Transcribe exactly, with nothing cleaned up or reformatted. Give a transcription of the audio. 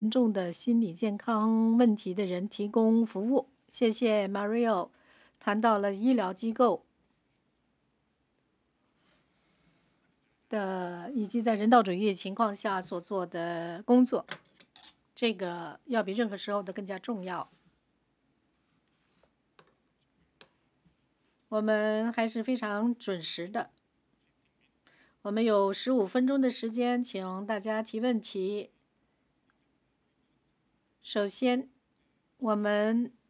严重的心理健康问题的人提供服务。谢谢 Mario 谈到了医疗机构的以及在人道主义情况下所做的工作，这个要比任何时候都更加重要。我们还是非常准时的，我们有十五分钟的时间，请大家提问题。首先，我们